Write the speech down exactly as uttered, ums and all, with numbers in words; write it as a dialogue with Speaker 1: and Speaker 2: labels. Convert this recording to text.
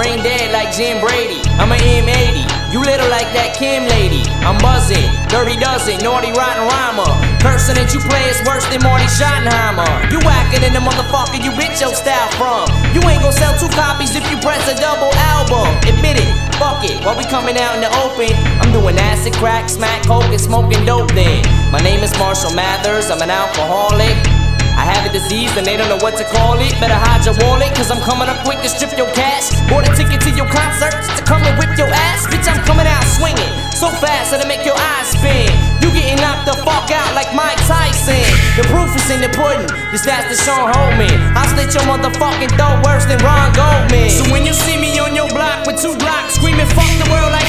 Speaker 1: brain dead like Jim Brady. I'm a M eighty, you little like that Kim lady. I'm buzzing, dirty dozen, naughty rotten rhymer. Person that you play is worse than Marty Schottenheimer. You whacking in the motherfucker you bitch your style from. You ain't gon' sell two copies if you press a double album. Admit it, fuck it, while we coming out in the open. I'm doing acid, crack, smack, coke, and smoking dope then. My name is Marshall Mathers, I'm an alcoholic. I have a disease and they don't know what to call it. Better hide your wallet, cause I'm coming up quick to strip your cash. Bought a ticket to your concert just to come and whip your ass. Bitch, I'm coming out swinging so fast that'll make your eyes spin. You getting knocked the fuck out like Mike Tyson. The proof is in the pudding, just ask the Sean Holman. I'll slit your motherfucking throat worse than Ron Goldman. So when you see me on your block with two blocks screaming fuck the world like